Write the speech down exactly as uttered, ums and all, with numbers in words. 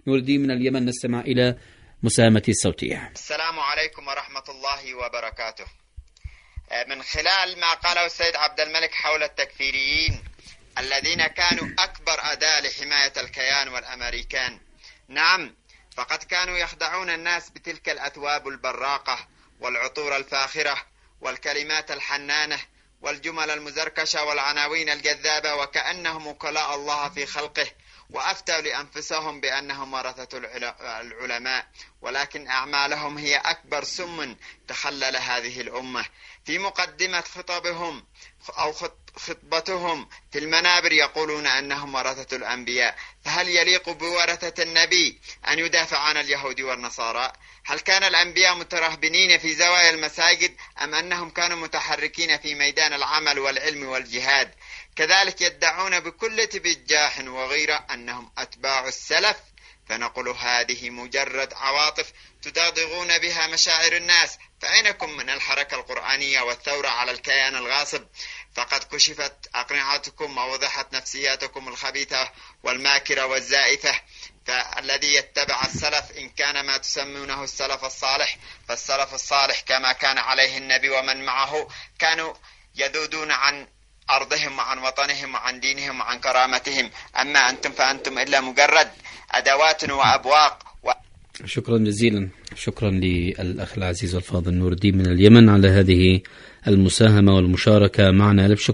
نور الدين من اليمن، نستمع إلى مساهمة الصوتية. السلام عليكم ورحمة الله وبركاته. من خلال ما قاله السيد عبد الملك حول التكفيريين الذين كانوا أكبر أداة لحماية الكيان والأمريكان، نعم، فقد كانوا يخدعون الناس بتلك الأثواب البراقة والعطور الفاخرة والكلمات الحنانة والجمل المزركشة والعناوين الجذابة، وكأنهم وكلاء الله في خلقه، وأفتوا لأنفسهم بأنهم ورثة العلماء، ولكن أعمالهم هي أكبر سم تخلل هذه الأمة. في مقدمة خطبهم أو خطبتهم في المنابر يقولون أنهم ورثة الأنبياء، فهل يليق بورثة النبي أن يدافع عن اليهود والنصارى؟ هل كان الأنبياء مترهبنين في زوايا المساجد أم أنهم كانوا متحركين في ميدان العمل والعلم والجهاد؟ كذلك يدعون بكل تبجاح وغيرة أنهم أتباع السلف، فنقول هذه مجرد عواطف تداغون بها مشاعر الناس، فأينكم من الحركة القرآنية والثورة على الكيان الغاصب؟ فقد كشفت أقنعتكم ووضحت نفسياتكم الخبيثة والماكرة والزائفة. فالذي يتبع السلف إن كان ما تسمونه السلف الصالح، فالسلف الصالح كما كان عليه النبي ومن معه كانوا يذودون عن أرضهم وعن وطنهم وعن دينهم وعن كرامتهم، أما أنتم فأنتم إلا مجرد أدوات وأبواق و... شكرا جزيلا، شكرا للأخ العزيز والفاضل نور الدين من اليمن على هذه المساهمة والمشاركة معنا.